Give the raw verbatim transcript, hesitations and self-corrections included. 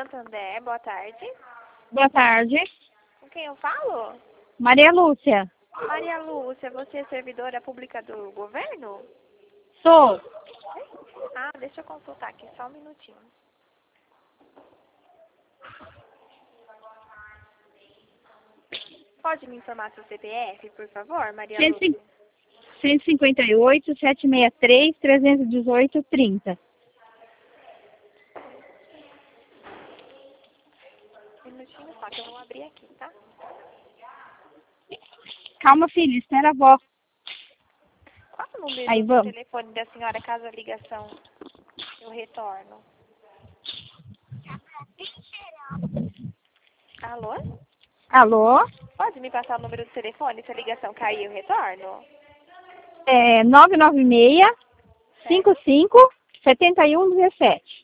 Santander, boa tarde. Boa tarde. Com quem eu falo? Maria Lúcia. Maria Lúcia, você é servidora pública do governo? Sou. Ah, deixa eu consultar aqui, só um minutinho. Pode me informar seu C P F, por favor, Maria Lúcia? cento e cinquenta e oito, setecentos e sessenta e três, trezentos e dezoito, trinta. Um minutinho só, que eu vou abrir aqui, tá? Calma, filha, espera a avó. Qual é o número Aí, do vamos. telefone da senhora, caso a ligação eu retorno? Alô? Alô? Pode me passar o número do telefone se a ligação cair eu retorno? É nove nove seis, cinco Certo? cinco, sete um um sete.